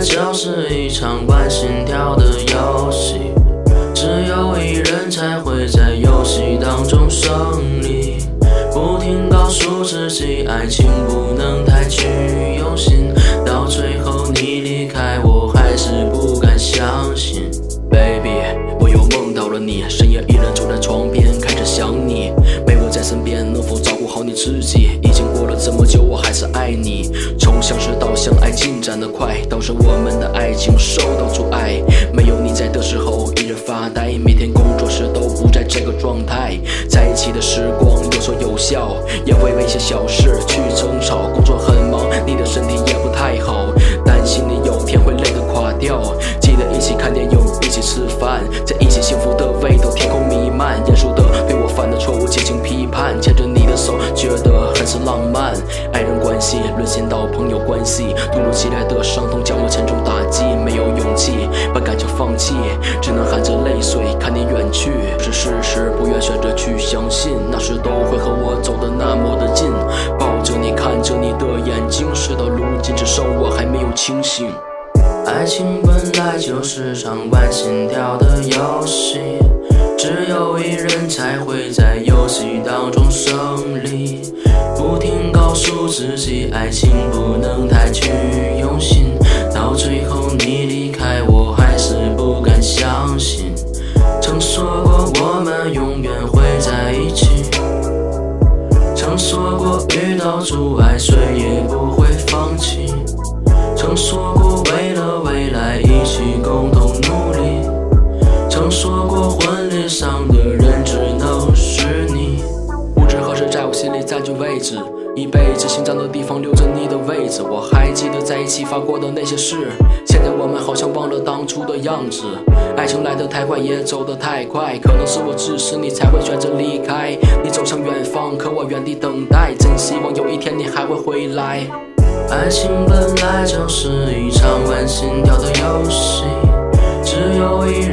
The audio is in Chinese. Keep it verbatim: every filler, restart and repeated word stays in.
就是一场玩心跳的游戏，只有一人才会在游戏当中胜利。不停告诉自己，爱情不能太去用心，到最后你离开我，还是不敢相信。Baby， 我又梦到了你，深夜一人坐在床边，开始想你。没我在身边，能否照顾好你自己？已经过了这么久，我还是爱你。从相识到相爱进展得快，导致我们的爱情受到阻碍。没有你在的时候，一人发呆，每天工作时都不在这个状态。在一起的时光有说有笑，也会为一些小事去争吵。工作很忙，你的身体也不太好，担心你有天会累得垮掉。记得一起看电影，一起吃饭，在一起幸福的味道天空弥漫。严肃的对我犯的错误进行批判，牵着你的手觉得很是浪漫。爱人关系沦陷到朋友关系，突如其来的伤痛将我沉重打击，没有勇气把感情放弃，只能含着泪水看你远去。是事实，不愿选择去相信，那时都会和我走得那么的近，抱着你看着你的眼睛，事到如今只剩我还没有清醒。爱情本来就是场玩心跳的游戏，只有一人才会在游戏当中胜利。不停告诉自己，爱情不能太去用心，到最后你离开我，还是不敢相信。曾说过我们永远会在一起，曾说过遇到阻碍谁也不会放弃，曾说过为了未来一起共同努力，曾说过婚礼上的人只能是你。不知何时在我心里占据位置，一辈子心脏的地方留着你的位置。我还记得在一起发过的那些事，现在我们好像忘了当初的样子。爱情来得太快也走得太快，可能是我自私，你才会选择离开。你走向远方，可我原地等待，真希望有一天你还会回来。爱情本来就是一场玩心跳的游戏，只有一